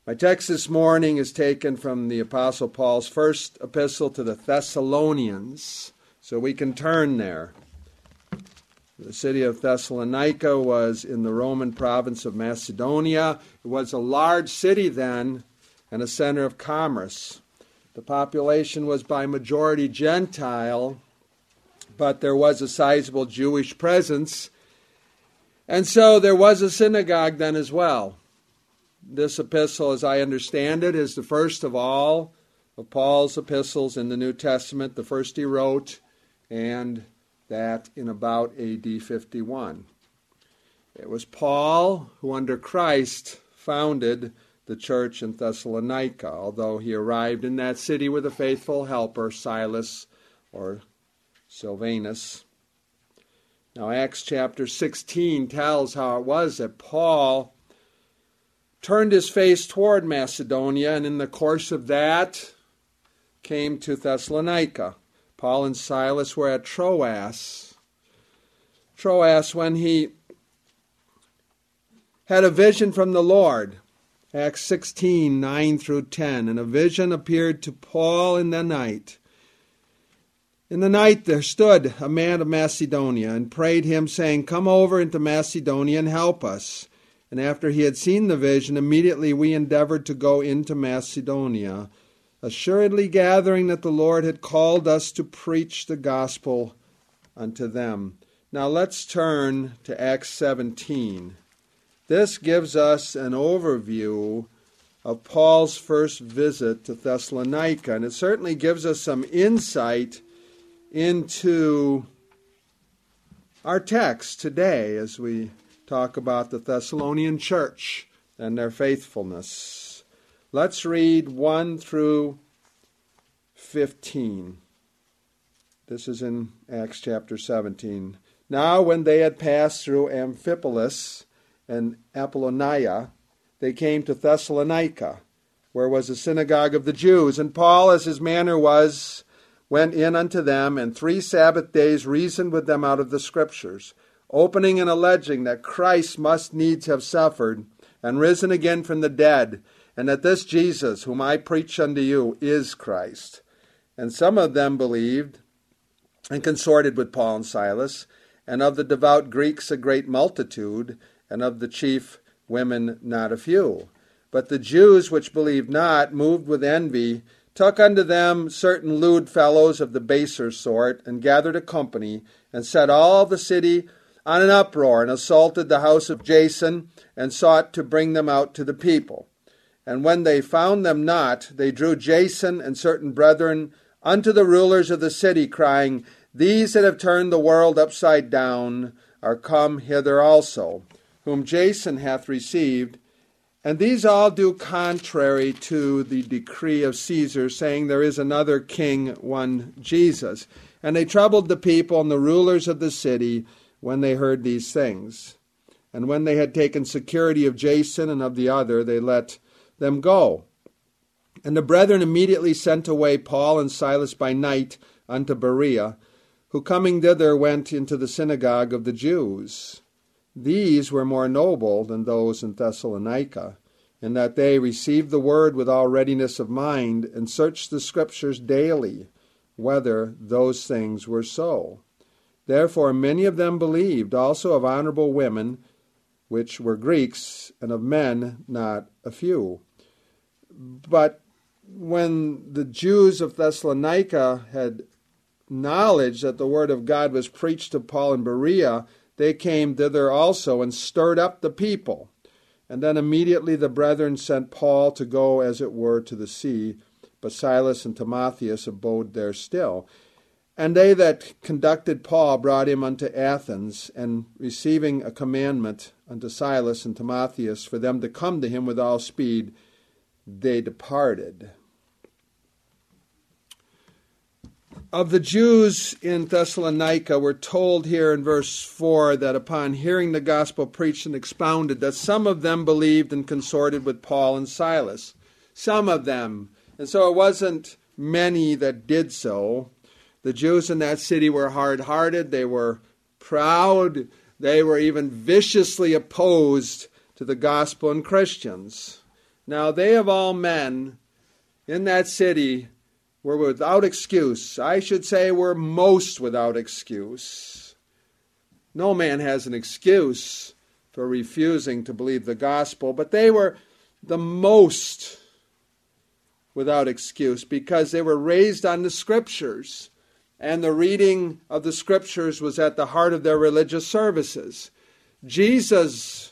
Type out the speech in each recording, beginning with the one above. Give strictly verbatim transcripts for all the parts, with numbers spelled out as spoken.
My text this morning is taken from the Apostle Paul's first epistle to the Thessalonians, so we can turn there. The city of Thessalonica was in the Roman province of Macedonia. It was a large city then and a center of commerce. The population was by majority Gentile, but there was a sizable Jewish presence, and so there was a synagogue then as well. This epistle, as I understand it, is the first of all of Paul's epistles in the New Testament, the first he wrote, and that in about A D fifty-one. It was Paul who, under Christ, founded the church in Thessalonica, although he arrived in that city with a faithful helper, Silas or Silvanus. Now, Acts chapter sixteen tells how it was that Paul turned his face toward Macedonia, and in the course of that came to Thessalonica. Paul and Silas were at Troas. Troas, when he had a vision from the Lord. Acts sixteen, nine through ten. And a vision appeared to Paul in the night. In the night there stood a man of Macedonia and prayed him, saying, "Come over into Macedonia and help us." And after he had seen the vision, immediately we endeavored to go into Macedonia, assuredly gathering that the Lord had called us to preach the gospel unto them. Now let's turn to Acts seventeen. This gives us an overview of Paul's first visit to Thessalonica, and it certainly gives us some insight into our text today as we talk about the Thessalonian church and their faithfulness. Let's read one through fifteen. This is in Acts chapter seventeen. Now when they had passed through Amphipolis and Apollonia, they came to Thessalonica, where was a synagogue of the Jews. And Paul, as his manner was, went in unto them, and three Sabbath days reasoned with them out of the Scriptures, opening and alleging that Christ must needs have suffered and risen again from the dead, and that this Jesus, whom I preach unto you, is Christ. And some of them believed and consorted with Paul and Silas, and of the devout Greeks a great multitude, and of the chief women not a few. But the Jews which believed not, moved with envy, took unto them certain lewd fellows of the baser sort, and gathered a company, and set all the city on an uproar, and assaulted the house of Jason, and sought to bring them out to the people. And when they found them not, they drew Jason and certain brethren unto the rulers of the city, crying, These that have turned the world upside down are come hither also, whom Jason hath received. And these all do contrary to the decree of Caesar, saying there is another king, one Jesus. And they troubled the people and the rulers of the city when they heard these things. And when they had taken security of Jason and of the other, they let them go. And the brethren immediately sent away Paul and Silas by night unto Berea, who coming thither went into the synagogue of the Jews. These were more noble than those in Thessalonica, in that they received the word with all readiness of mind, and searched the Scriptures daily, whether those things were so. Therefore many of them believed, also of honorable women, which were Greeks, and of men not a few. But when the Jews of Thessalonica had knowledge that the word of God was preached to Paul in Berea, they came thither also, and stirred up the people. And then immediately the brethren sent Paul to go, as it were, to the sea, but Silas and Timotheus abode there still. And they that conducted Paul brought him unto Athens, and receiving a commandment unto Silas and Timotheus for them to come to him with all speed, they departed. Of the Jews in Thessalonica, we're told here in verse four that upon hearing the gospel preached and expounded, that some of them believed and consorted with Paul and Silas. Some of them. And so it wasn't many that did so. The Jews in that city were hard-hearted, they were proud, they were even viciously opposed to the gospel and Christians. Now they of all men in that city were without excuse. I should say were most without excuse. No man has an excuse for refusing to believe the gospel, but they were the most without excuse because they were raised on the Scriptures, and the reading of the Scriptures was at the heart of their religious services. Jesus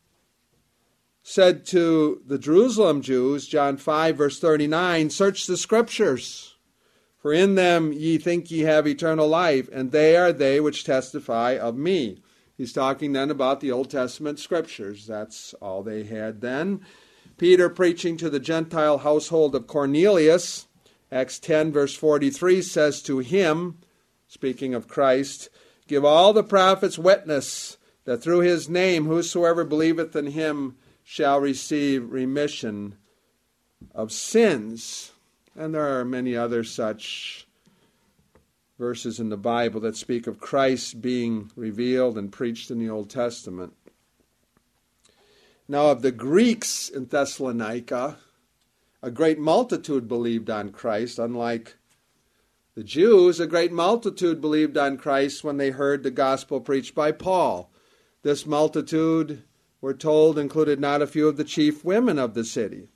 said to the Jerusalem Jews, John five, verse thirty-nine, "Search the Scriptures, for in them ye think ye have eternal life, and they are they which testify of me." He's talking then about the Old Testament Scriptures. That's all they had then. Peter, preaching to the Gentile household of Cornelius, Acts ten, verse forty-three, says to him, speaking of Christ, "Give all the prophets witness that through his name whosoever believeth in him shall receive remission of sins." And there are many other such verses in the Bible that speak of Christ being revealed and preached in the Old Testament. Now of the Greeks in Thessalonica, a great multitude believed on Christ. Unlike the Jews, a great multitude believed on Christ when they heard the gospel preached by Paul. This multitude, we're told, included not a few of the chief women of the city.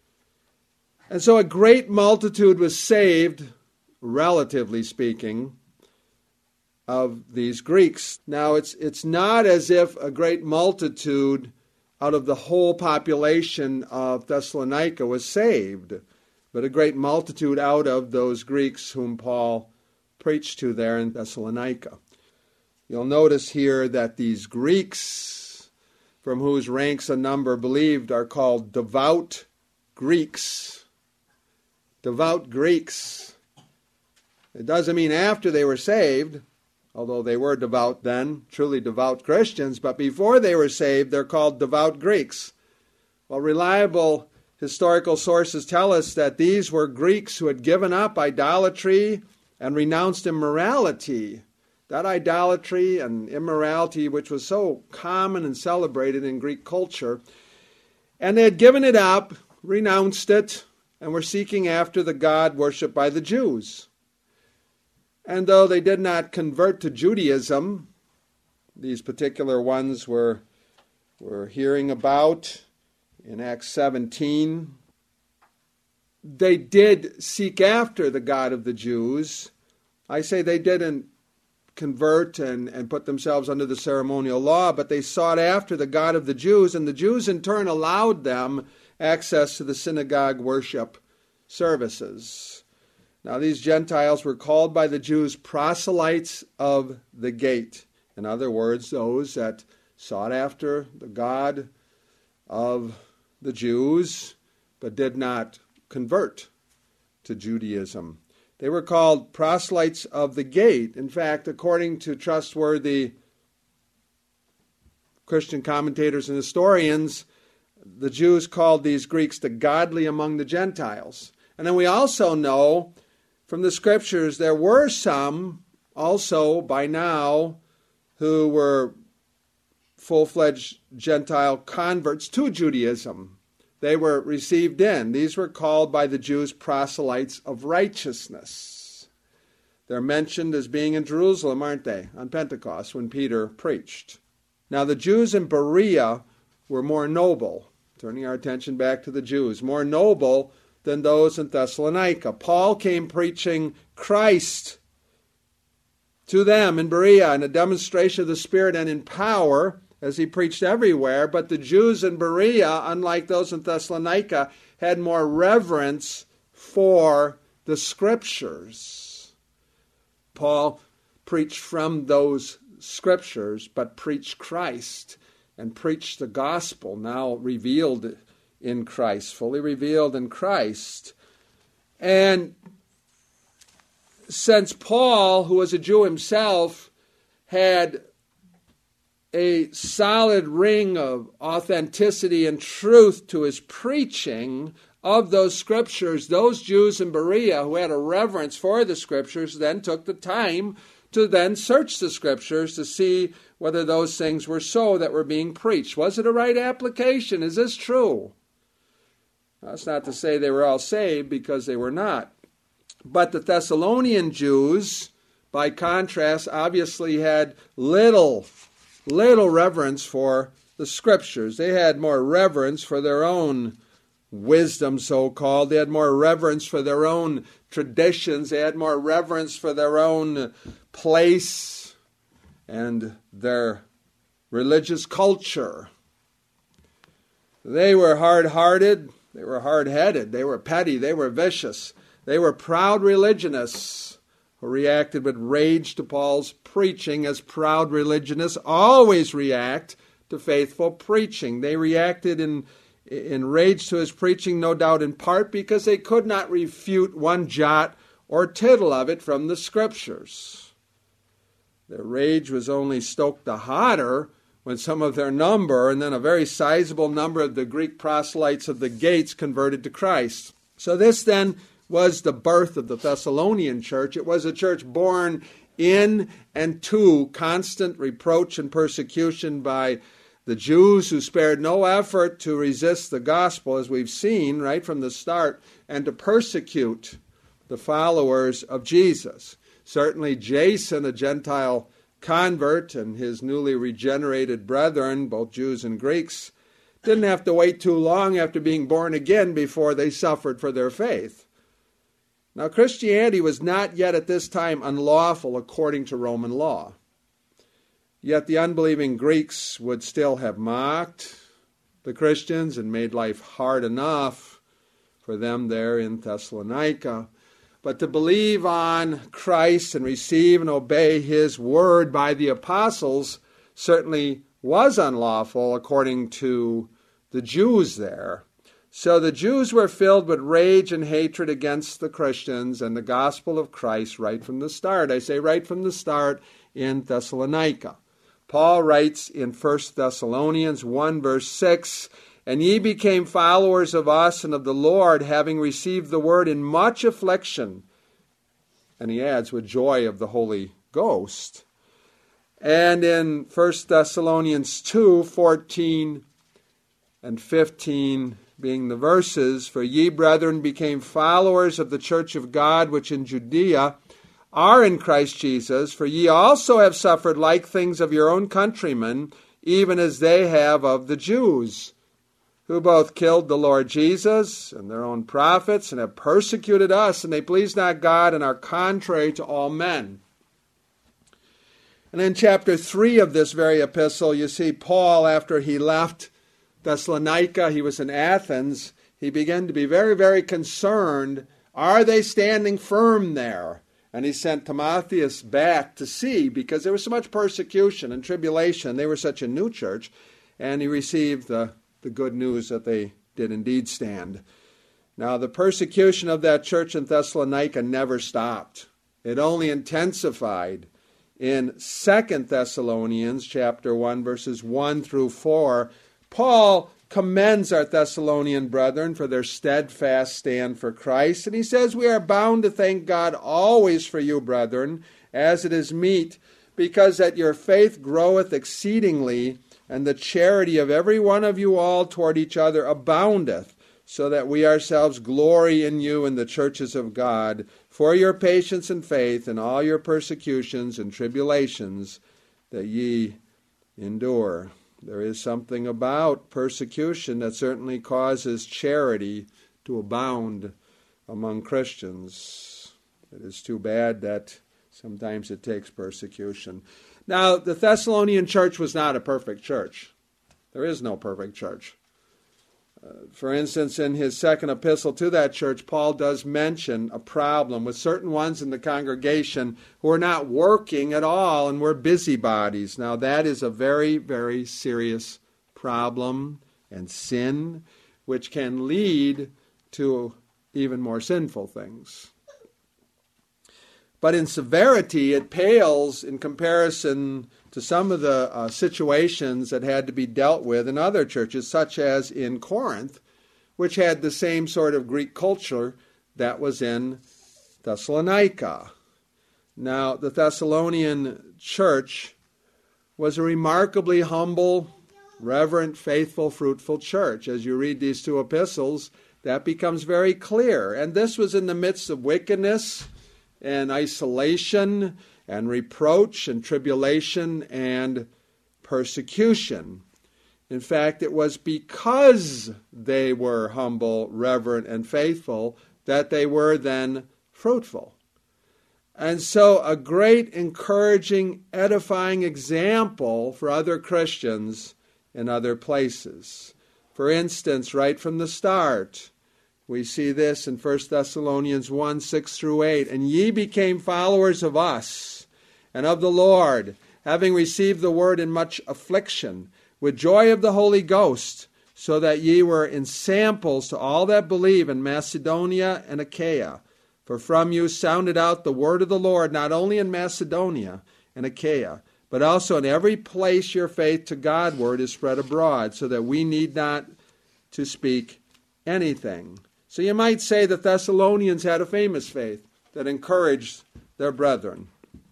And so a great multitude was saved, relatively speaking, of these Greeks. Now, it's it's not as if a great multitude out of the whole population of Thessalonica was saved, but a great multitude out of those Greeks whom Paul preached to there in Thessalonica. You'll notice here that these Greeks, from whose ranks a number believed, are called devout Greeks. Devout Greeks. It doesn't mean after they were saved, although they were devout then, truly devout Christians, but before they were saved, they're called devout Greeks. Well, reliable historical sources tell us that these were Greeks who had given up idolatry and renounced immorality. That idolatry and immorality, which was so common and celebrated in Greek culture, and they had given it up, renounced it, and were seeking after the God worshipped by the Jews. And though they did not convert to Judaism, these particular ones were, were hearing about in Acts seventeen, they did seek after the God of the Jews. I say they didn't convert and, and put themselves under the ceremonial law, but they sought after the God of the Jews, and the Jews in turn allowed them access to the synagogue worship services. Now, these Gentiles were called by the Jews proselytes of the gate. In other words, those that sought after the God of the Jews, but did not convert to Judaism. They were called proselytes of the gate. In fact, according to trustworthy Christian commentators and historians, the Jews called these Greeks the godly among the Gentiles. And then we also know from the Scriptures there were some also by now who were full-fledged Gentile converts to Judaism. They were received in. These were called by the Jews proselytes of righteousness. They're mentioned as being in Jerusalem, aren't they, on Pentecost when Peter preached. Now the Jews in Berea were more noble, turning our attention back to the Jews, more noble than those in Thessalonica. Paul came preaching Christ to them in Berea in a demonstration of the Spirit and in power, as he preached everywhere, but the Jews in Berea, unlike those in Thessalonica, had more reverence for the Scriptures. Paul preached from those Scriptures, but preached Christ and preached the gospel, now revealed in Christ, fully revealed in Christ. And since Paul, who was a Jew himself, had a solid ring of authenticity and truth to his preaching of those Scriptures, those Jews in Berea who had a reverence for the Scriptures then took the time to then search the Scriptures to see whether those things were so that were being preached. Was it a right application? Is this true? That's not to say they were all saved, because they were not. But the Thessalonian Jews, by contrast, obviously had little, little reverence for the Scriptures. They had more reverence for their own wisdom, so-called. They had more reverence for their own traditions. They had more reverence for their own place and their religious culture. They were hard-hearted. They were hard-headed. They were petty. They were vicious. They were proud religionists who reacted with rage to Paul's preaching, as proud religionists always react to faithful preaching. They reacted in, in rage to his preaching, no doubt in part because they could not refute one jot or tittle of it from the Scriptures. Their rage was only stoked the hotter when some of their number, and then a very sizable number of the Greek proselytes of the gates, converted to Christ. So this then was the birth of the Thessalonian church. It was a church born in and to constant reproach and persecution by the Jews, who spared no effort to resist the gospel, as we've seen right from the start, and to persecute the followers of Jesus. Certainly Jason, a Gentile convert, and his newly regenerated brethren, both Jews and Greeks, didn't have to wait too long after being born again before they suffered for their faith. Now, Christianity was not yet at this time unlawful according to Roman law. Yet the unbelieving Greeks would still have mocked the Christians and made life hard enough for them there in Thessalonica. But to believe on Christ and receive and obey his word by the apostles certainly was unlawful according to the Jews there. So the Jews were filled with rage and hatred against the Christians and the gospel of Christ right from the start. I say right from the start in Thessalonica. Paul writes in First Thessalonians one, verse six, "And ye became followers of us and of the Lord, having received the word in much affliction." And he adds, with joy of the Holy Ghost. And in First Thessalonians two, fourteen and fifteen, being the verses, "For ye, brethren, became followers of the church of God, which in Judea are in Christ Jesus, for ye also have suffered like things of your own countrymen, even as they have of the Jews, who both killed the Lord Jesus and their own prophets, and have persecuted us, and they please not God, and are contrary to all men." And in chapter three of this very epistle, you see Paul, after he left Thessalonica, he was in Athens, he began to be very, very concerned. Are they standing firm there? And he sent Timotheus back to see, because there was so much persecution and tribulation. They were such a new church. And he received the, the good news that they did indeed stand. Now, the persecution of that church in Thessalonica never stopped. It only intensified. In Second Thessalonians chapter one, verses one through four, Paul commends our Thessalonian brethren for their steadfast stand for Christ. And he says, "We are bound to thank God always for you, brethren, as it is meet, because that your faith groweth exceedingly, and the charity of every one of you all toward each other aboundeth, so that we ourselves glory in you in the churches of God, for your patience and faith in all your persecutions and tribulations that ye endure." There is something about persecution that certainly causes charity to abound among Christians. It is too bad that sometimes it takes persecution. Now, the Thessalonian church was not a perfect church. There is no perfect church. Uh, for instance, in his second epistle to that church, Paul does mention a problem with certain ones in the congregation who are not working at all and were busybodies. Now, that is a very, very serious problem and sin, which can lead to even more sinful things. But in severity, it pales in comparison to some of the uh, situations that had to be dealt with in other churches, such as in Corinth, which had the same sort of Greek culture that was in Thessalonica. Now, the Thessalonian church was a remarkably humble, reverent, faithful, fruitful church. As you read these two epistles, that becomes very clear. And this was in the midst of wickedness and isolation and reproach and tribulation and persecution. In fact, it was because they were humble, reverent, and faithful that they were then fruitful. And so a great, encouraging, edifying example for other Christians in other places. For instance, right from the start, we see this in First Thessalonians one, six through eight. And ye became followers of us and of the Lord, having received the word in much affliction, with joy of the Holy Ghost, so that ye were ensamples to all that believe in Macedonia and Achaia. For from you sounded out the word of the Lord, not only in Macedonia and Achaia, but also in every place your faith to Godward is spread abroad, so that we need not to speak anything. So you might say the Thessalonians had a famous faith that encouraged their brethren.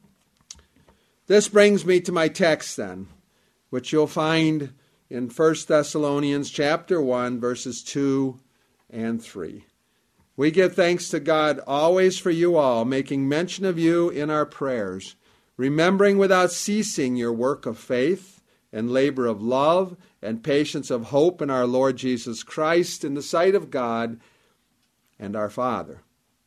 This brings me to my text then, which you'll find in First Thessalonians chapter one, verses two and three. We give thanks to God always for you all, making mention of you in our prayers, remembering without ceasing your work of faith and labor of love and patience of hope in our Lord Jesus Christ in the sight of God and our Father.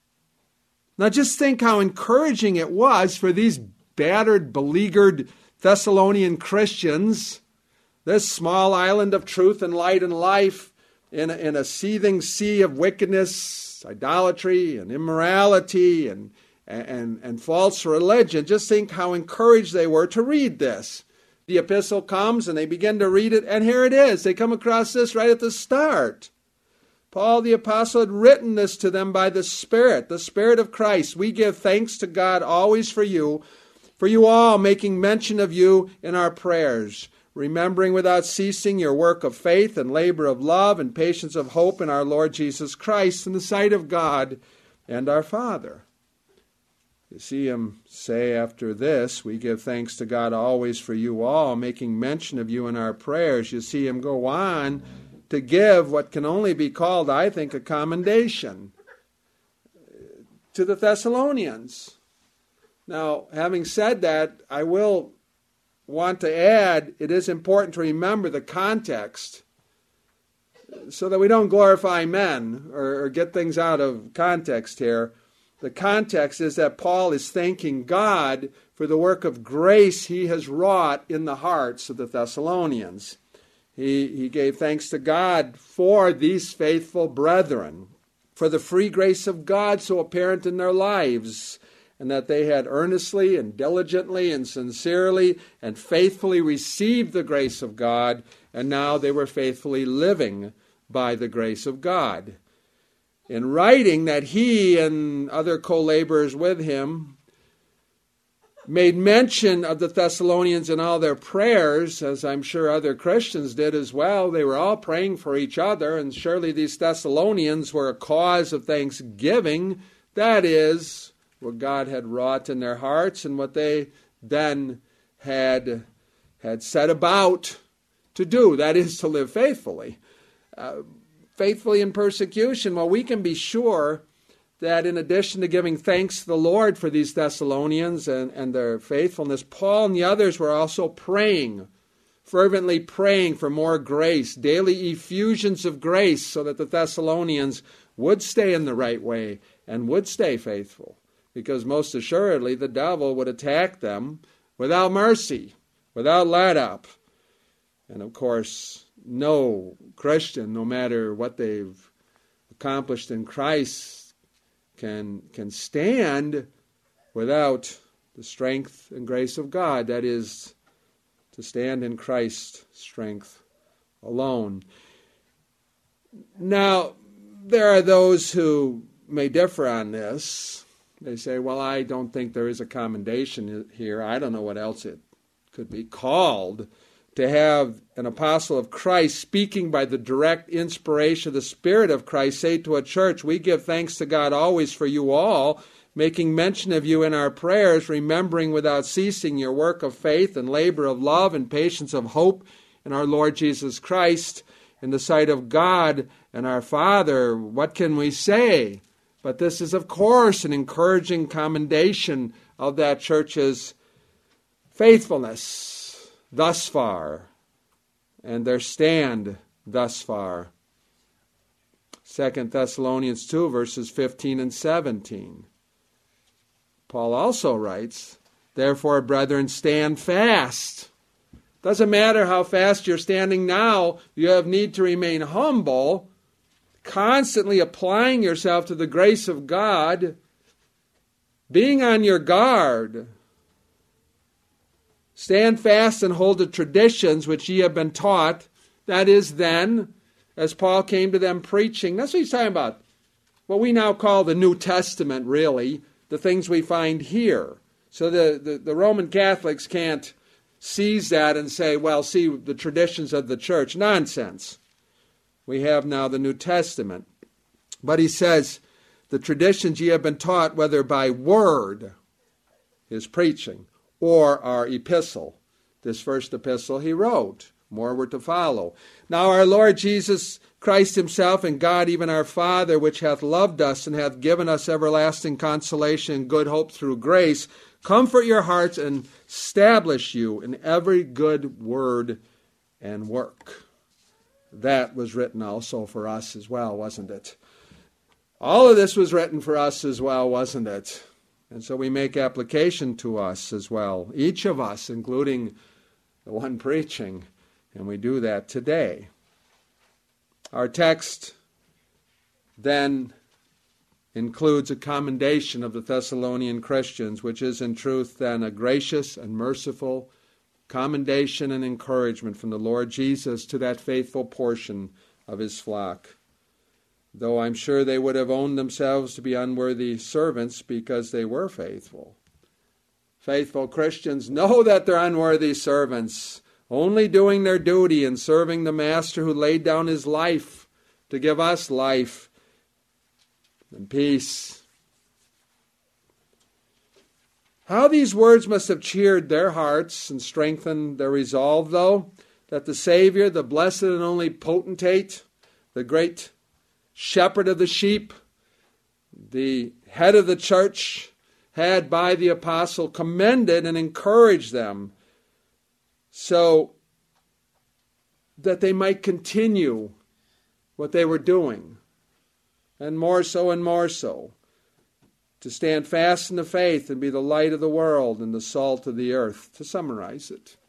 Now just think how encouraging it was for these battered, beleaguered Thessalonian Christians, this small island of truth and light and life in a, in a seething sea of wickedness, idolatry and immorality and, and, and false religion. Just think how encouraged they were to read this. The epistle comes and they begin to read it, and here it is. They come across this right at the start. Paul the apostle had written this to them by the Spirit, the Spirit of Christ. We give thanks to God always for you, for you all, making mention of you in our prayers, remembering without ceasing your work of faith and labor of love and patience of hope in our Lord Jesus Christ in the sight of God and our Father. You see him say after this, we give thanks to God always for you all, making mention of you in our prayers. You see him go on to give what can only be called, I think, a commendation to the Thessalonians. Now, having said that, I will want to add, it is important to remember the context so that we don't glorify men or, or get things out of context here. The context is that Paul is thanking God for the work of grace he has wrought in the hearts of the Thessalonians. He, he gave thanks to God for these faithful brethren, for the free grace of God so apparent in their lives, and that they had earnestly and diligently and sincerely and faithfully received the grace of God, and now they were faithfully living by the grace of God. In writing that he and other co-laborers with him made mention of the Thessalonians in all their prayers, as I'm sure other Christians did as well. They were all praying for each other, and surely these Thessalonians were a cause of thanksgiving. That is, what God had wrought in their hearts and what they then had, had set about to do, that is, to live faithfully. Uh, faithfully in persecution. Well, we can be sure that in addition to giving thanks to the Lord for these Thessalonians and, and their faithfulness, Paul and the others were also praying, fervently praying for more grace, daily effusions of grace, so that the Thessalonians would stay in the right way and would stay faithful. Because most assuredly the devil would attack them without mercy, without let up. And of course, no Christian, no matter what they've accomplished in Christ, can, can stand without the strength and grace of God. That is, to stand in Christ's strength alone. Now, there are those who may differ on this. They say, well, I don't think there is a commendation here. I don't know what else it could be called to have an apostle of Christ speaking by the direct inspiration of the Spirit of Christ say to a church, we give thanks to God always for you all, making mention of you in our prayers, remembering without ceasing your work of faith and labor of love and patience of hope in our Lord Jesus Christ in the sight of God and our Father, what can we say? But this is, of course, an encouraging commendation of that church's faithfulness thus far and their stand thus far. Second Thessalonians two, verses fifteen and seventeen. Paul also writes, "Therefore, brethren, stand fast." Doesn't matter how fast you're standing now, you have need to remain humble, constantly applying yourself to the grace of God, being on your guard. Stand fast and hold the traditions which ye have been taught. That is then, as Paul came to them preaching, that's what he's talking about. What we now call the New Testament, really, the things we find here. So the, the, the Roman Catholics can't seize that and say, well, see, the traditions of the church. Nonsense. We have now the New Testament. But he says, the traditions ye have been taught, whether by word, his preaching, or our epistle. This first epistle he wrote. More were to follow. Now our Lord Jesus Christ himself and God, even our Father, which hath loved us and hath given us everlasting consolation and good hope through grace, comfort your hearts and establish you in every good word and work. That was written also for us as well, wasn't it? All of this was written for us as well, wasn't it? And so we make application to us as well, each of us, including the one preaching, and we do that today. Our text then includes a commendation of the Thessalonian Christians, which is in truth then a gracious and merciful commendation and encouragement from the Lord Jesus to that faithful portion of his flock. Though I'm sure they would have owned themselves to be unworthy servants because they were faithful. Faithful Christians know that they're unworthy servants, only doing their duty and serving the Master who laid down his life to give us life and peace. How these words must have cheered their hearts and strengthened their resolve, though, that the Savior, the blessed and only potentate, the great shepherd of the sheep, the head of the church, had by the apostle commended and encouraged them so that they might continue what they were doing, and more so and more so, to stand fast in the faith and be the light of the world and the salt of the earth, to summarize it.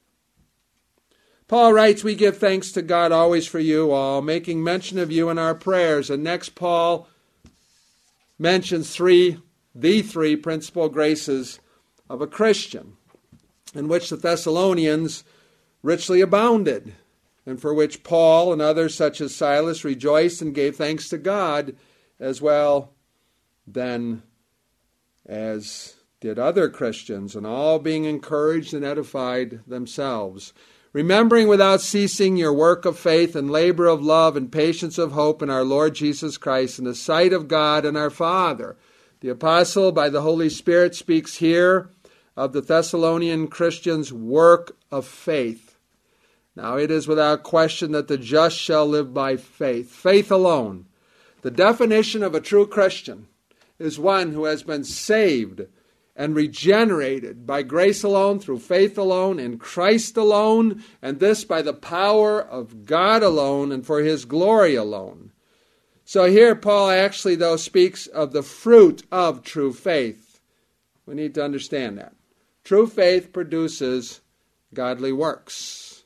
Paul writes, we give thanks to God always for you all, making mention of you in our prayers. And next Paul mentions three, the three principal graces of a Christian, in which the Thessalonians richly abounded, and for which Paul and others such as Silas rejoiced and gave thanks to God, as well then as did other Christians, and all being encouraged and edified themselves, remembering without ceasing your work of faith and labor of love and patience of hope in our Lord Jesus Christ in the sight of God and our Father. The apostle, by the Holy Spirit, speaks here of the Thessalonian Christians' work of faith. Now it is without question that the just shall live by faith. Faith alone. The definition of a true Christian is one who has been saved and regenerated by grace alone, through faith alone, in Christ alone, and this by the power of God alone and for his glory alone. So here Paul actually, though, speaks of the fruit of true faith. We need to understand that. True faith produces godly works.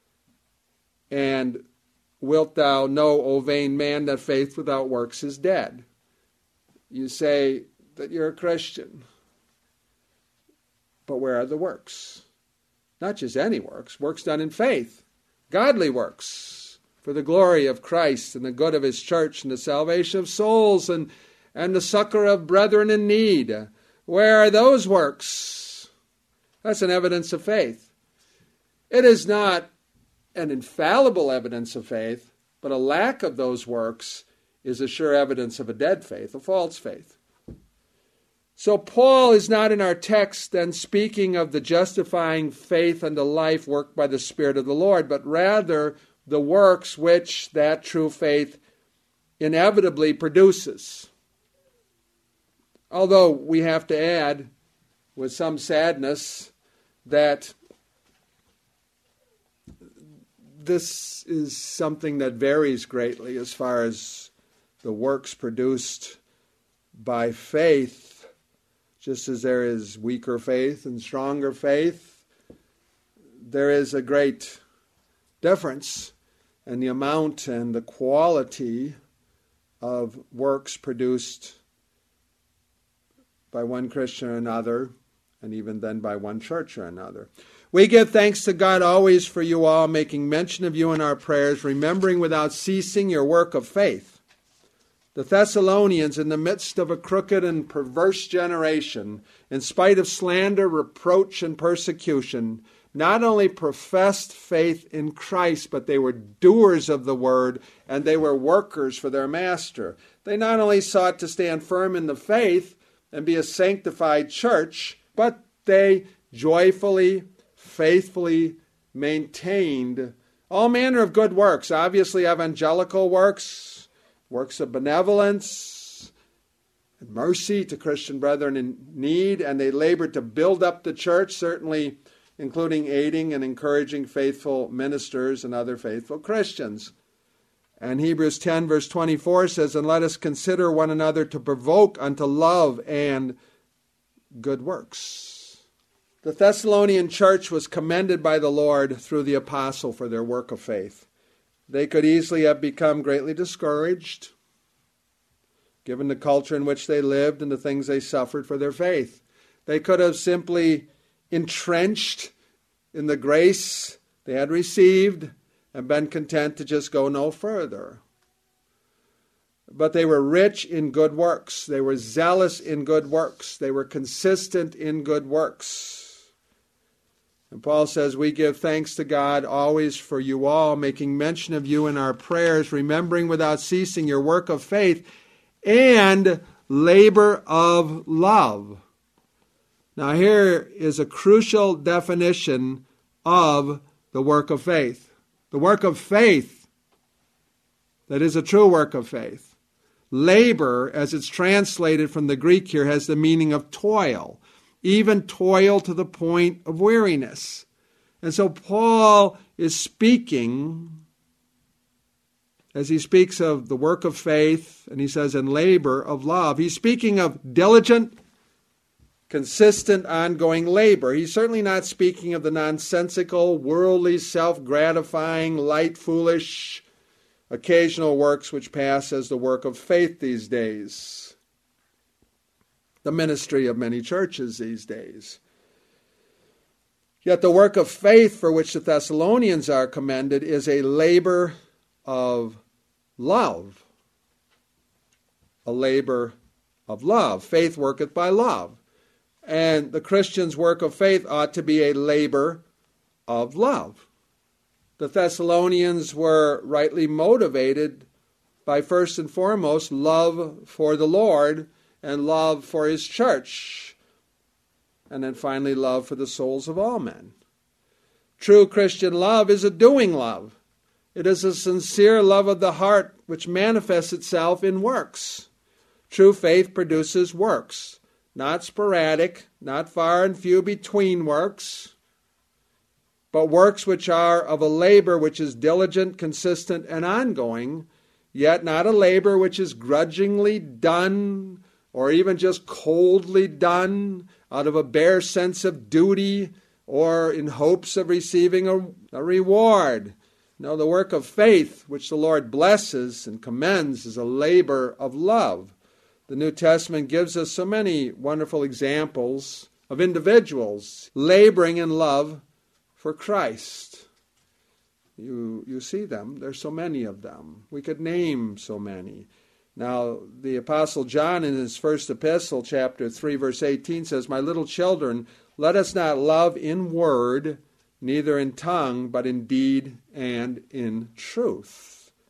And wilt thou know, O vain man, that faith without works is dead? You say that you're a Christian. But where are the works? Not just any works, works done in faith. Godly works for the glory of Christ and the good of his church and the salvation of souls and, and the succor of brethren in need. Where are those works? That's an evidence of faith. It is not an infallible evidence of faith, but a lack of those works is a sure evidence of a dead faith, a false faith. So Paul is not in our text then speaking of the justifying faith unto life worked by the Spirit of the Lord, but rather the works which that true faith inevitably produces. Although we have to add, with some sadness, that this is something that varies greatly as far as the works produced by faith. Just as there is weaker faith and stronger faith, there is a great difference in the amount and the quality of works produced by one Christian or another, and even then by one church or another. We give thanks to God always for you all, making mention of you in our prayers, remembering without ceasing your work of faith. The Thessalonians, in the midst of a crooked and perverse generation, in spite of slander, reproach, and persecution, not only professed faith in Christ, but they were doers of the word, and they were workers for their master. They not only sought to stand firm in the faith and be a sanctified church, but they joyfully, faithfully maintained all manner of good works, obviously evangelical works, works of benevolence and mercy to Christian brethren in need, and they labored to build up the church, certainly including aiding and encouraging faithful ministers and other faithful Christians. And Hebrews ten verse twenty-four says, "And let us consider one another to provoke unto love and good works." The Thessalonian church was commended by the Lord through the apostle for their work of faith. They could easily have become greatly discouraged, given the culture in which they lived and the things they suffered for their faith. They could have simply entrenched in the grace they had received and been content to just go no further. But they were rich in good works. They were zealous in good works. They were consistent in good works. And Paul says, we give thanks to God always for you all, making mention of you in our prayers, remembering without ceasing your work of faith and labor of love. Now here is a crucial definition of the work of faith. The work of faith, that is a true work of faith. Labor, as it's translated from the Greek here, has the meaning of toil, even toil to the point of weariness. And so Paul is speaking, as he speaks of the work of faith, and he says, and labor of love, he's speaking of diligent, consistent, ongoing labor. He's certainly not speaking of the nonsensical, worldly, self-gratifying, light, foolish, occasional works which pass as the work of faith these days. The ministry of many churches these days. Yet the work of faith for which the Thessalonians are commended is a labor of love. A labor of love. Faith worketh by love. And the Christian's work of faith ought to be a labor of love. The Thessalonians were rightly motivated by, first and foremost, love for the Lord and love for his church. And then finally, love for the souls of all men. True Christian love is a doing love. It is a sincere love of the heart which manifests itself in works. True faith produces works. Not sporadic, not far and few between works, but works which are of a labor which is diligent, consistent, and ongoing, yet not a labor which is grudgingly done or even just coldly done out of a bare sense of duty or in hopes of receiving a, a reward. No, the work of faith which the Lord blesses and commends is a labor of love. The New Testament gives us so many wonderful examples of individuals laboring in love for Christ. You, you see them. There's so many of them. We could name so many. Now, the Apostle John in his first epistle, chapter three, verse eighteen, says, "My little children, let us not love in word, neither in tongue, but in deed and in truth."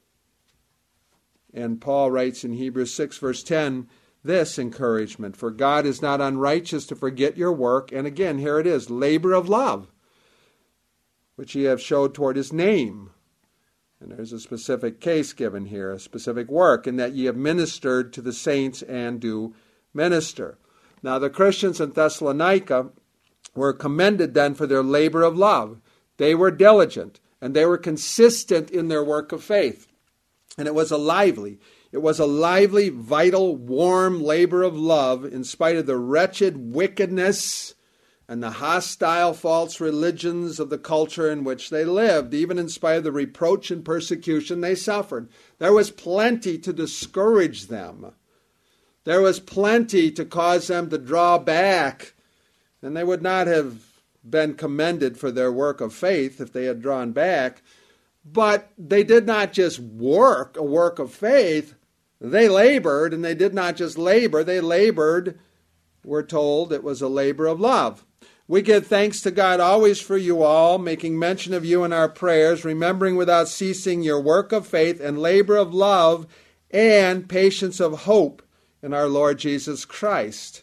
And Paul writes in Hebrews six, verse ten, this encouragement, "For God is not unrighteous to forget your work," and again, here it is, labor of love, which ye have showed toward his name, And there's a specific case given here, a specific work, in that ye have ministered to the saints and do minister. Now the Christians in Thessalonica were commended then for their labor of love. They were diligent, and they were consistent in their work of faith. And it was a lively, it was a lively, vital, warm labor of love in spite of the wretched wickedness and the hostile false religions of the culture in which they lived, even in spite of the reproach and persecution they suffered. There was plenty to discourage them. There was plenty to cause them to draw back, and they would not have been commended for their work of faith if they had drawn back. But they did not just work a work of faith, they labored, and they did not just labor, they labored, we're told it was a labor of love. We give thanks to God always for you all, making mention of you in our prayers, remembering without ceasing your work of faith and labor of love and patience of hope in our Lord Jesus Christ.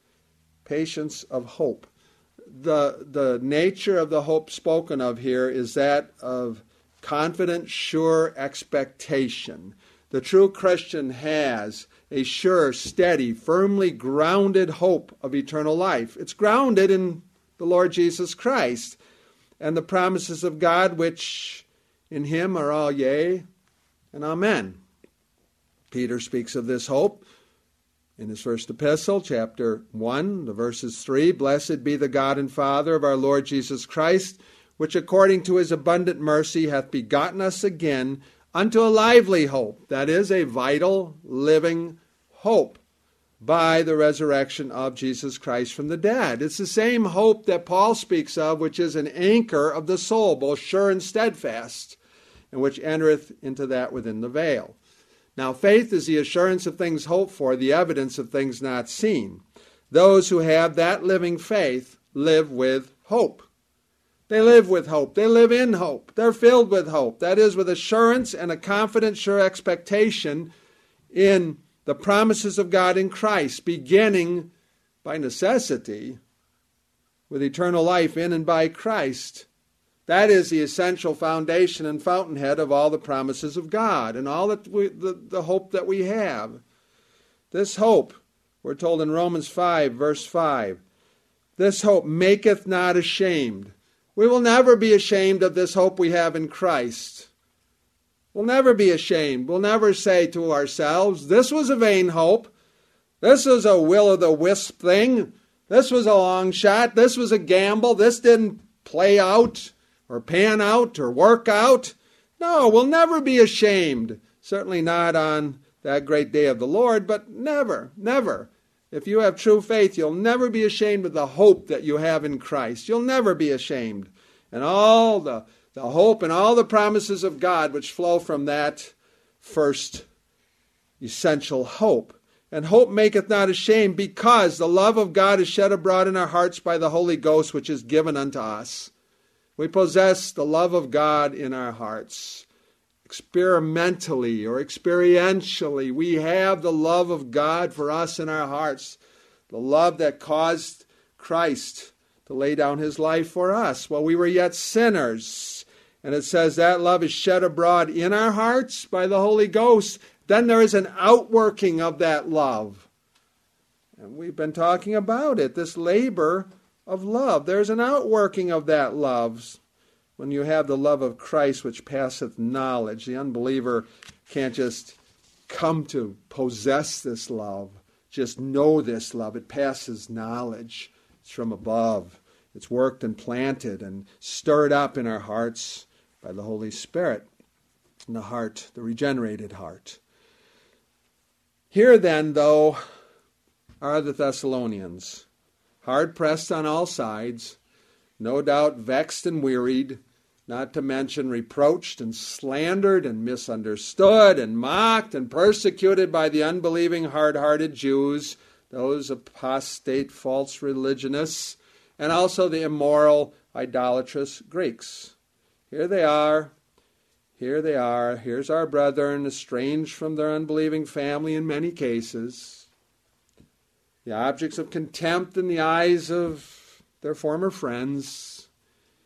Patience of hope. The, the nature of the hope spoken of here is that of confident, sure expectation. The true Christian has a sure, steady, firmly grounded hope of eternal life. It's grounded in the Lord Jesus Christ and the promises of God, which in him are all yea and amen. Peter speaks of this hope in his first epistle, chapter one, the verses three, Blessed be the God and Father of our Lord Jesus Christ, which according to his abundant mercy hath begotten us again unto a lively hope, that is, a vital, living hope, by the resurrection of Jesus Christ from the dead. It's the same hope that Paul speaks of, which is an anchor of the soul, both sure and steadfast, and which entereth into that within the veil. Now, faith is the assurance of things hoped for, the evidence of things not seen. Those who have that living faith live with hope. They live with hope. They live in hope. They're filled with hope. That is, with assurance and a confident, sure expectation in the promises of God in Christ, beginning by necessity with eternal life in and by Christ. That is the essential foundation and fountainhead of all the promises of God and all that we, the, the hope that we have. This hope, we're told in Romans five, verse five, this hope maketh not ashamed. We will never be ashamed of this hope we have in Christ. We'll never be ashamed. We'll never say to ourselves, this was a vain hope. This was a will-o'-the-wisp thing. This was a long shot. This was a gamble. This didn't play out or pan out or work out. No, we'll never be ashamed. Certainly not on that great day of the Lord, but never, never. If you have true faith, you'll never be ashamed of the hope that you have in Christ. You'll never be ashamed. And all the The hope and all the promises of God which flow from that first essential hope. And hope maketh not ashamed, because the love of God is shed abroad in our hearts by the Holy Ghost, which is given unto us. We possess the love of God in our hearts. Experimentally or experientially, we have the love of God for us in our hearts. The love that caused Christ to lay down his life for us while we were yet sinners. And it says that love is shed abroad in our hearts by the Holy Ghost. Then there is an outworking of that love. And we've been talking about it, this labor of love. There's an outworking of that love when you have the love of Christ which passeth knowledge. The unbeliever can't just come to possess this love, just know this love. It passes knowledge. It's from above. It's worked and planted and stirred up in our hearts by the Holy Spirit, in the heart, the regenerated heart. Here then, though, are the Thessalonians, hard-pressed on all sides, no doubt vexed and wearied, not to mention reproached and slandered and misunderstood and mocked and persecuted by the unbelieving, hard-hearted Jews, those apostate false religionists, and also the immoral, idolatrous Greeks. Here they are, here they are, here's our brethren, estranged from their unbelieving family in many cases, the objects of contempt in the eyes of their former friends.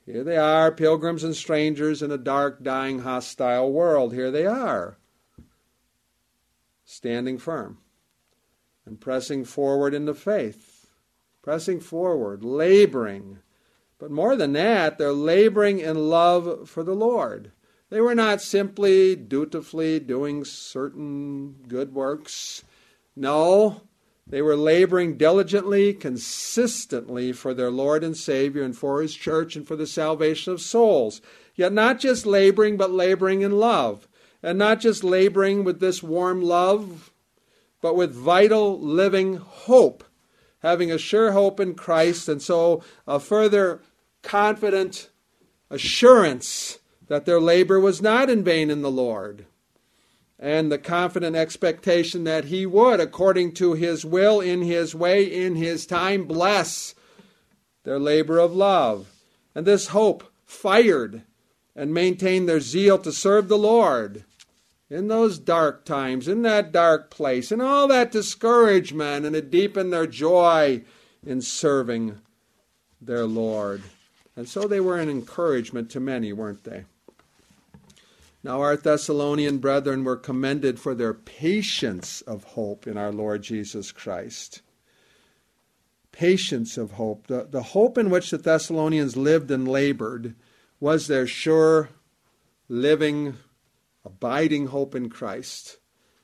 Here they are, pilgrims and strangers in a dark, dying, hostile world. Here they are, standing firm and pressing forward into faith, pressing forward, laboring. But more than that, they're laboring in love for the Lord. They were not simply dutifully doing certain good works. No, they were laboring diligently, consistently for their Lord and Savior and for His church and for the salvation of souls. Yet not just laboring, but laboring in love. And not just laboring with this warm love, but with vital, living hope. Having a sure hope in Christ, and so a further confident assurance that their labor was not in vain in the Lord, and the confident expectation that He would, according to His will, in His way, in His time, bless their labor of love. And this hope fired and maintained their zeal to serve the Lord in those dark times, in that dark place, in all that discouragement, and it deepened their joy in serving their Lord. And so they were an encouragement to many, weren't they? Now our Thessalonian brethren were commended for their patience of hope in our Lord Jesus Christ. Patience of hope. The, the hope in which the Thessalonians lived and labored was their sure, living, abiding hope in Christ.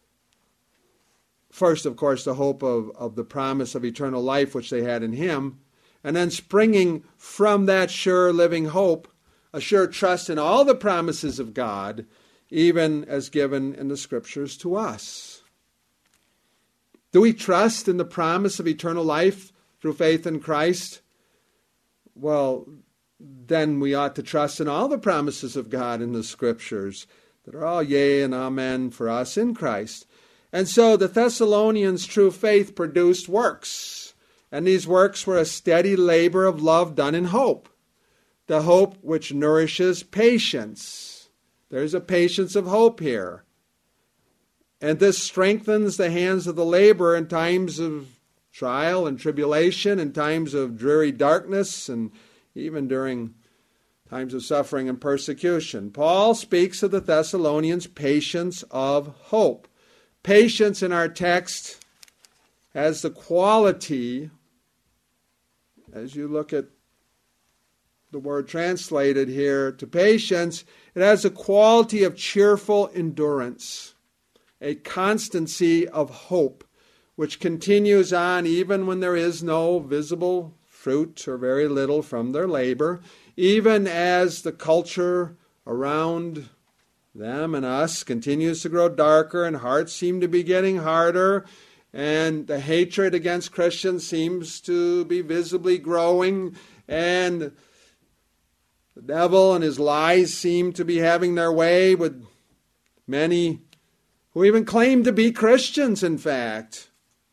First, of course, the hope of, of the promise of eternal life which they had in Him, and then springing from that sure living hope, a sure trust in all the promises of God, even as given in the Scriptures to us. Do we trust in the promise of eternal life through faith in Christ? Well, then we ought to trust in all the promises of God in the Scriptures that are all yea and amen for us in Christ. And so the Thessalonians' true faith produced works, and these works were a steady labor of love done in hope. The hope which nourishes patience. There's a patience of hope here. And this strengthens the hands of the laborer in times of trial and tribulation, in times of dreary darkness, and even during times of suffering and persecution. Paul speaks of the Thessalonians' patience of hope. Patience in our text has the quality, as you look at the word translated here to patience, it has a quality of cheerful endurance, a constancy of hope, which continues on even when there is no visible fruit or very little from their labor, even as the culture around them and us continues to grow darker and hearts seem to be getting harder, and the hatred against Christians seems to be visibly growing, and the devil and his lies seem to be having their way with many who even claim to be Christians, in fact.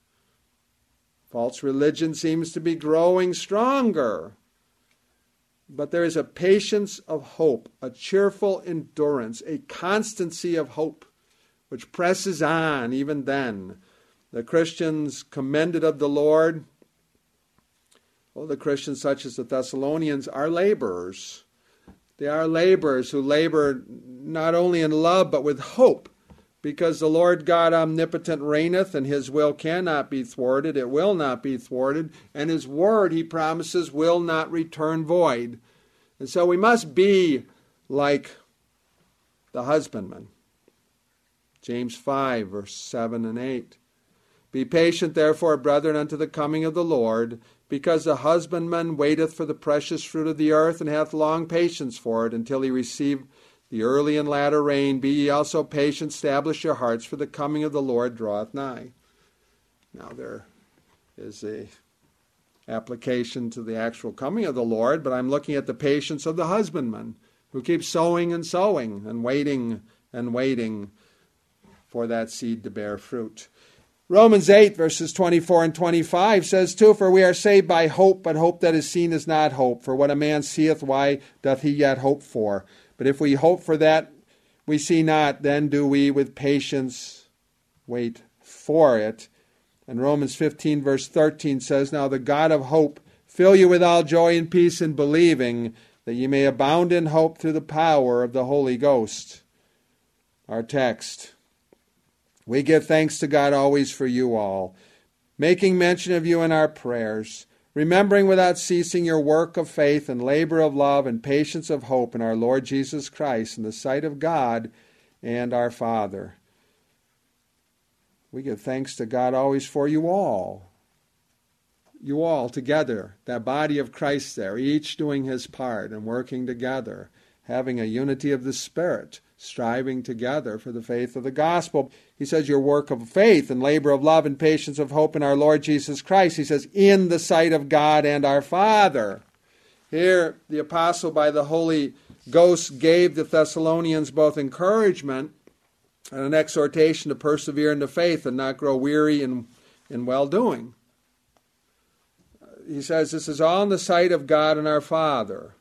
False religion seems to be growing stronger. But there is a patience of hope, a cheerful endurance, a constancy of hope, which presses on even then. The Christians commended of the Lord, well, the Christians such as the Thessalonians are laborers. They are laborers who labor not only in love but with hope, because the Lord God omnipotent reigneth, and His will cannot be thwarted, it will not be thwarted, and His word, He promises, will not return void. And so we must be like the husbandman. James five, verse seven and eight. Be patient, therefore, brethren, unto the coming of the Lord, because the husbandman waiteth for the precious fruit of the earth, and hath long patience for it, until he receive the early and latter rain. Be ye also patient, establish your hearts, for the coming of the Lord draweth nigh. Now there is a application to the actual coming of the Lord, but I'm looking at the patience of the husbandman, who keeps sowing and sowing, and waiting and waiting for that seed to bear fruit. Romans eight, verses twenty-four and twenty-five says too, For we are saved by hope, but hope that is seen is not hope. For what a man seeth, why doth he yet hope for? But if we hope for that we see not, then do we with patience wait for it. And Romans fifteen, verse thirteen says, Now the God of hope fill you with all joy and peace in believing, that ye may abound in hope through the power of the Holy Ghost. Our text. We give thanks to God always for you all, making mention of you in our prayers, remembering without ceasing your work of faith and labor of love and patience of hope in our Lord Jesus Christ in the sight of God and our Father. We give thanks to God always for you all. You all together, that body of Christ there, each doing his part and working together, having a unity of the Spirit, striving together for the faith of the gospel. He says your work of faith and labor of love and patience of hope in our Lord Jesus Christ. He says, in the sight of God and our Father. Here, the apostle by the Holy Ghost gave the Thessalonians both encouragement and an exhortation to persevere in the faith and not grow weary in, in well-doing. He says this is all in the sight of God and our Father.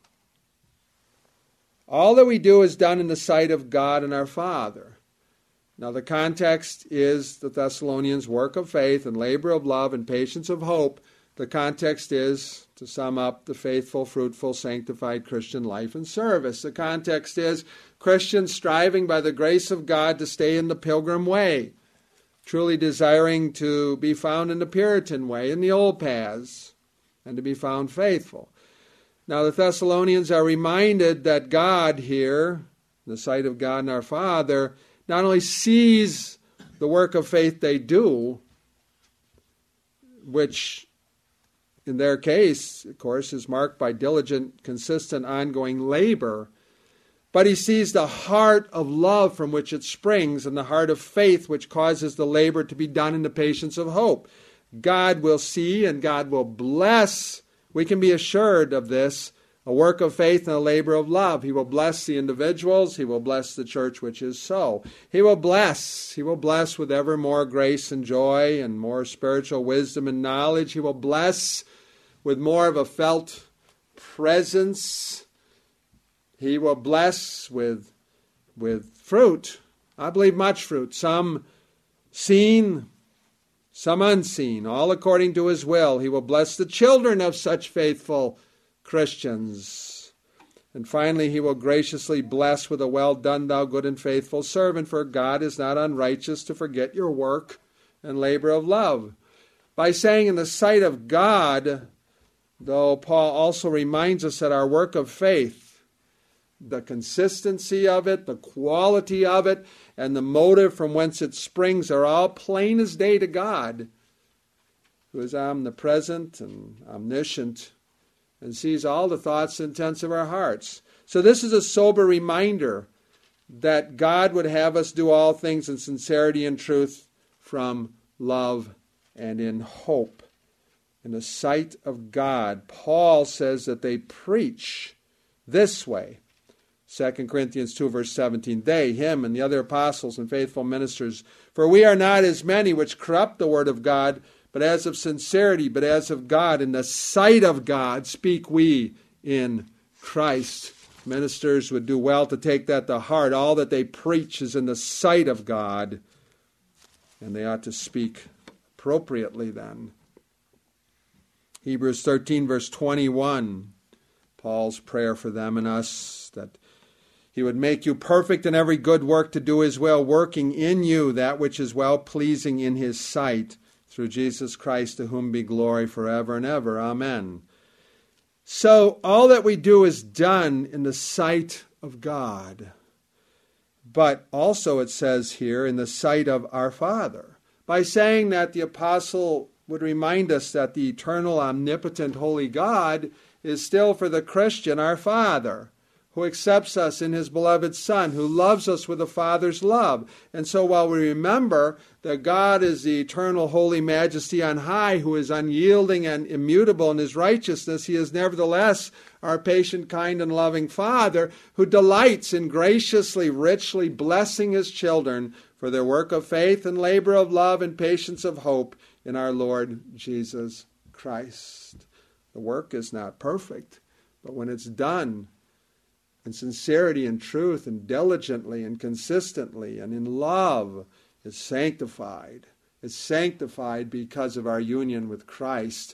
All that we do is done in the sight of God and our Father. Now the context is the Thessalonians' work of faith and labor of love and patience of hope. The context is, to sum up, the faithful, fruitful, sanctified Christian life and service. The context is Christians striving by the grace of God to stay in the pilgrim way, truly desiring to be found in the Puritan way, in the old paths, and to be found faithful. Now the Thessalonians are reminded that God here, in the sight of God and our Father, not only sees the work of faith they do, which in their case, of course, is marked by diligent, consistent, ongoing labor, but he sees the heart of love from which it springs and the heart of faith which causes the labor to be done in the patience of hope. God will see and God will bless. We can be assured of this, a work of faith and a labor of love. He will bless the individuals. He will bless the church which is so. He will bless. He will bless with ever more grace and joy and more spiritual wisdom and knowledge. He will bless with more of a felt presence. He will bless with, with fruit. I believe much fruit. Some seen, some unseen, all according to his will. He will bless the children of such faithful Christians. And finally, he will graciously bless with a well done, thou good and faithful servant, for God is not unrighteous to forget your work and labor of love. By saying in the sight of God, though Paul also reminds us that our work of faith, the consistency of it, the quality of it, and the motive from whence it springs are all plain as day to God, who is omnipresent and omniscient and sees all the thoughts and intents of our hearts. So this is a sober reminder that God would have us do all things in sincerity and truth from love and in hope. In the sight of God, Paul says that they preach this way. Second Corinthians two, verse seventeen, they, him, and the other apostles and faithful ministers, for we are not as many which corrupt the word of God, but as of sincerity, but as of God, in the sight of God, speak we in Christ. Ministers would do well to take that to heart. All that they preach is in the sight of God, and they ought to speak appropriately then. Hebrews thirteen, verse twenty-one, Paul's prayer for them and us, that he would make you perfect in every good work to do his will, working in you that which is well-pleasing in his sight, through Jesus Christ, to whom be glory forever and ever. Amen. So all that we do is done in the sight of God. But also it says here, in the sight of our Father. By saying that, the apostle would remind us that the eternal, omnipotent, holy God is still for the Christian our Father, who accepts us in his beloved Son, who loves us with a Father's love. And so while we remember that God is the eternal holy majesty on high, who is unyielding and immutable in his righteousness, he is nevertheless our patient, kind, and loving Father, who delights in graciously, richly blessing his children for their work of faith and labor of love and patience of hope in our Lord Jesus Christ. The work is not perfect, but when it's done in sincerity and truth and diligently and consistently and in love, it's sanctified. It's sanctified because of our union with Christ,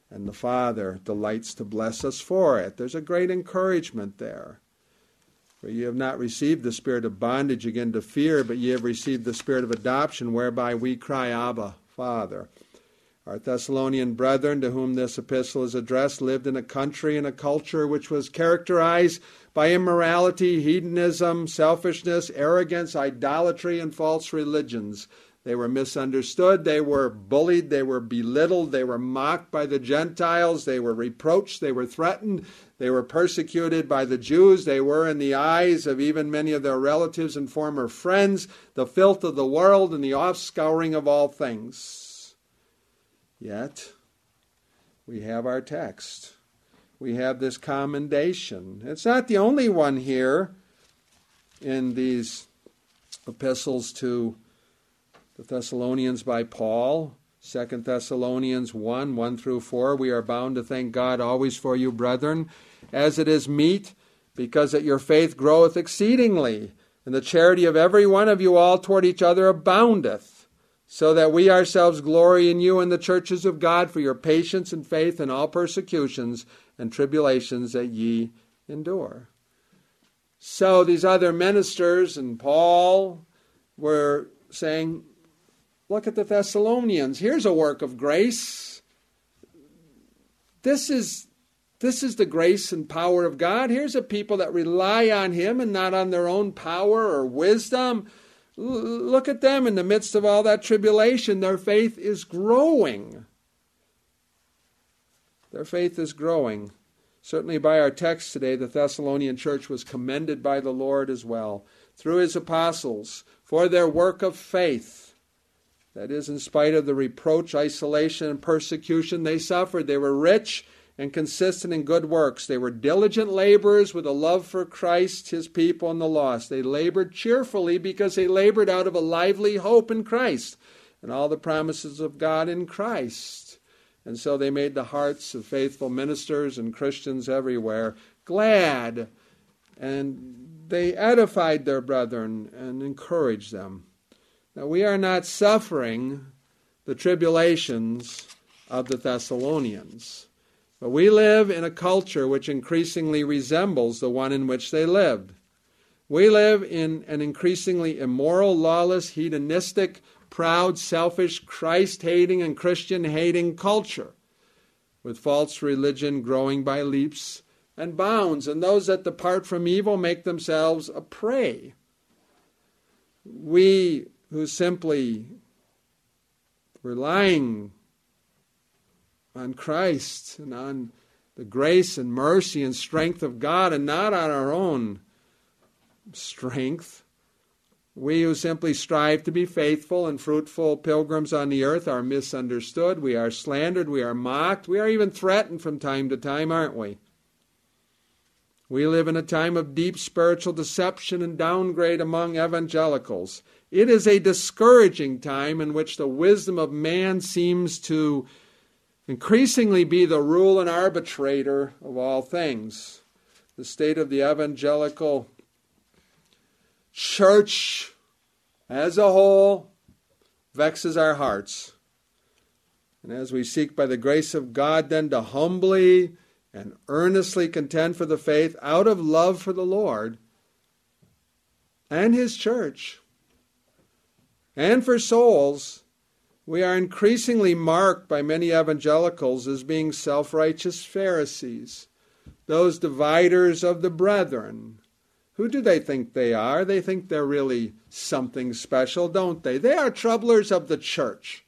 and the Father delights to bless us for it. There's a great encouragement there. For ye have not received the spirit of bondage again to fear, but ye have received the spirit of adoption, whereby we cry, Abba, Father. Our Thessalonian brethren, to whom this epistle is addressed, lived in a country and a culture which was characterized by immorality, hedonism, selfishness, arrogance, idolatry, and false religions. They were misunderstood, they were bullied, they were belittled, they were mocked by the Gentiles, they were reproached, they were threatened, they were persecuted by the Jews, they were, in the eyes of even many of their relatives and former friends, the filth of the world and the offscouring of all things. Yet, we have our text. We have this commendation. It's not the only one here in these epistles to the Thessalonians by Paul. Second Thessalonians one, one through four, we are bound to thank God always for you, brethren, as it is meet, because that your faith groweth exceedingly, and the charity of every one of you all toward each other aboundeth, so that we ourselves glory in you and the churches of God for your patience and faith in all persecutions and tribulations that ye endure. So these other ministers and Paul were saying, look at the Thessalonians. Here's a work of grace. This is, this is the grace and power of God. Here's a people that rely on Him and not on their own power or wisdom. L- look at them in the midst of all that tribulation. Their faith is growing. Their faith is growing. Certainly by our text today, the Thessalonian church was commended by the Lord as well, through His apostles, for their work of faith. That is, in spite of the reproach, isolation, and persecution they suffered, they were rich and consistent in good works. They were diligent laborers with a love for Christ, His people, and the lost. They labored cheerfully because they labored out of a lively hope in Christ and all the promises of God in Christ. And so they made the hearts of faithful ministers and Christians everywhere glad, and they edified their brethren and encouraged them. Now, we are not suffering the tribulations of the Thessalonians, but we live in a culture which increasingly resembles the one in which they lived. We live in an increasingly immoral, lawless, hedonistic, proud, selfish, Christ-hating and Christian-hating culture, with false religion growing by leaps and bounds, and those that depart from evil make themselves a prey. We who simply relying on Christ and on the grace and mercy and strength of God and not on our own strength, we who simply strive to be faithful and fruitful pilgrims on the earth are misunderstood, we are slandered, we are mocked, we are even threatened from time to time, aren't we? We live in a time of deep spiritual deception and downgrade among evangelicals. It is a discouraging time in which the wisdom of man seems to increasingly be the rule and arbitrator of all things. The state of the evangelical church as a whole vexes our hearts. And as we seek by the grace of God then to humbly and earnestly contend for the faith out of love for the Lord and His church and for souls, we are increasingly marked by many evangelicals as being self-righteous Pharisees, those dividers of the brethren. Who do they think they are? They think they're really something special, don't they? They are troublers of the church.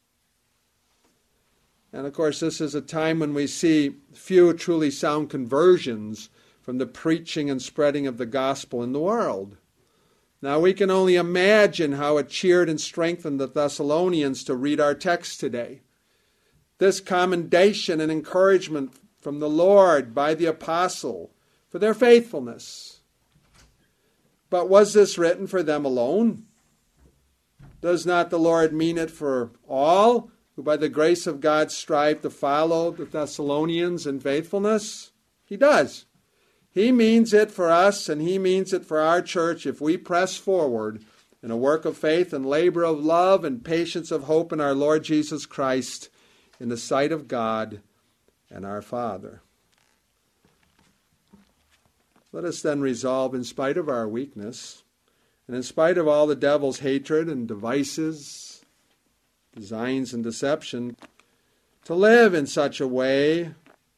And of course, this is a time when we see few truly sound conversions from the preaching and spreading of the gospel in the world. Now, we can only imagine how it cheered and strengthened the Thessalonians to read our text today. This commendation and encouragement from the Lord by the apostle for their faithfulness. But was this written for them alone? Does not the Lord mean it for all who by the grace of God strive to follow the Thessalonians in faithfulness? He does. He means it for us, and He means it for our church if we press forward in a work of faith and labor of love and patience of hope in our Lord Jesus Christ in the sight of God and our Father. Let us then resolve, in spite of our weakness, and in spite of all the devil's hatred and devices, designs and deception, to live in such a way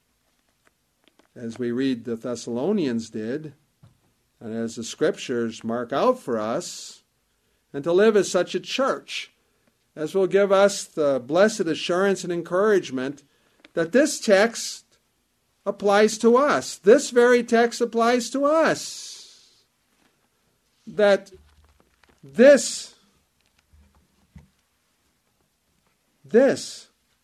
as we read the Thessalonians did, and as the Scriptures mark out for us, and to live as such a church as will give us the blessed assurance and encouragement that this text applies to us. This very text applies to us. That this, this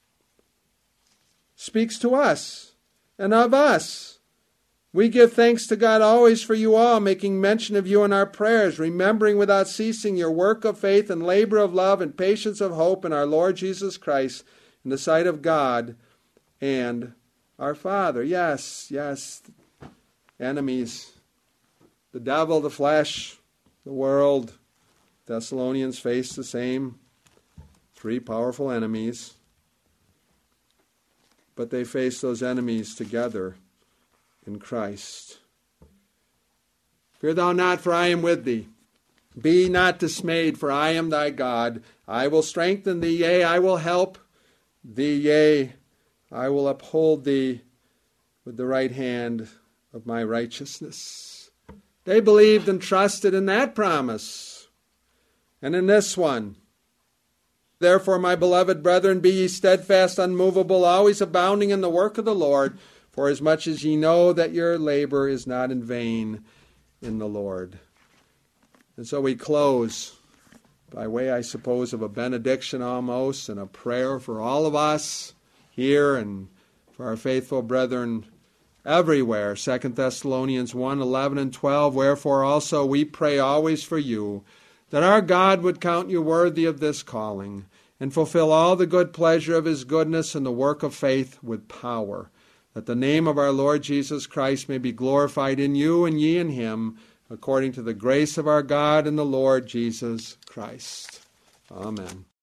speaks to us and of us. We give thanks to God always for you all, making mention of you in our prayers, remembering without ceasing your work of faith and labor of love and patience of hope in our Lord Jesus Christ in the sight of God and our Father. Yes, yes, enemies, the devil, the flesh, the world. Thessalonians face the same three powerful enemies, but they face those enemies together in Christ. Fear thou not, for I am with thee. Be not dismayed, for I am thy God. I will strengthen thee, yea, I will help thee, yea, I will uphold thee with the right hand of my righteousness. They believed and trusted in that promise, and in this one. Therefore, my beloved brethren, be ye steadfast, unmovable, always abounding in the work of the Lord, for as much as ye know that your labor is not in vain in the Lord. And so we close by way, I suppose, of a benediction almost, and a prayer for all of us here and for our faithful brethren everywhere. Second Thessalonians one, eleven and twelve, wherefore also we pray always for you, that our God would count you worthy of this calling, and fulfill all the good pleasure of his goodness and the work of faith with power, that the name of our Lord Jesus Christ may be glorified in you and ye in him, according to the grace of our God and the Lord Jesus Christ. Amen.